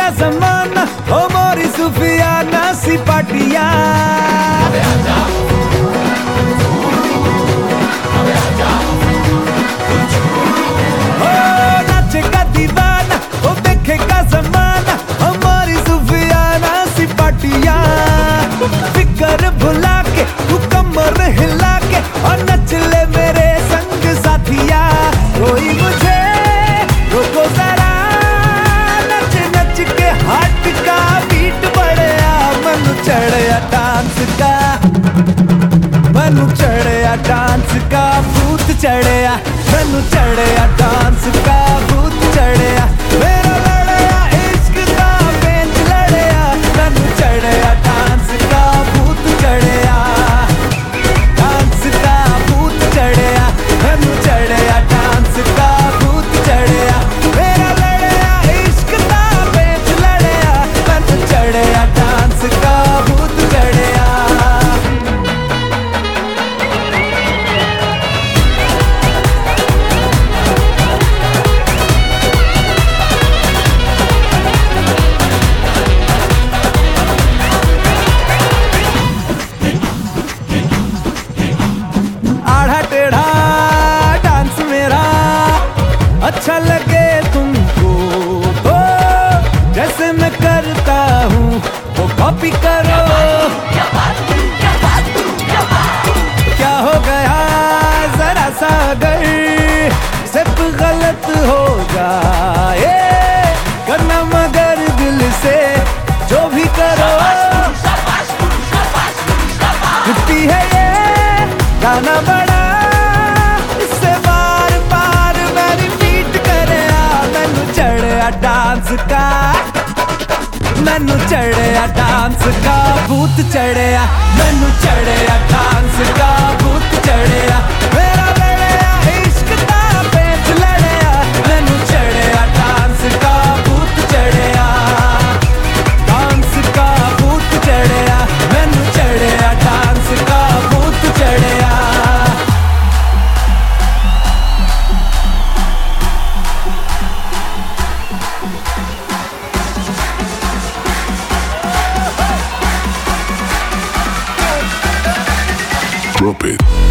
का जमाना ओ मोरी सुफियाना सी पाटिया। नाचेगा दीवाना ओ देखेगा जमाना हमारी सुफियाना सी पाटिया। फिकर भुला के तू कमर हिला के और नच ले मेरे संग साथिया। कोई मुझे रोको जरा नच नच के हार्ट का बीट बढ़िया। मनु चढ़िया डांस का, मनु चढ़िया डांस का भूत चढ़िया। मनु चढ़िया डांस का भूत चढ़िया। मेरा लड़या इश्क का बेंच लड़या। मनु चढ़िया डांस का भूत चढ़िया। डांस का भूत चढ़िया। मनु चढ़िया डांस का भूत चढ़िया। मेरा लड़या इश्क का बेंच लड़या। मनु चढ़िया डांस का भूत चढ़िया। आड़ा टेढ़ा डांस मेरा अच्छा लगे तुमको तो जैसे मैं करता हूँ वो कॉपी करो। क्या हो गया जरा सा अगर सिर्फ गलत हो जाए करना मगर दिल से जो भी करो। छुट्टी है ये गाना बड़ा इससे बार बार मैं रिपीट करे। मैनू चढ़िया डांस का, मैनू चढ़िया डांस का भूत चढ़िया। मैनू चढ़िया डांस का भूत चढ़िया। मेरा लड़या इश्क का पेच लड़या। मैनू चढ़िया डांस का भूत चढ़िया। डांस का भूत चढ़िया। मैनू चढ़िया डांस का भूत चढ़िया। Drop it.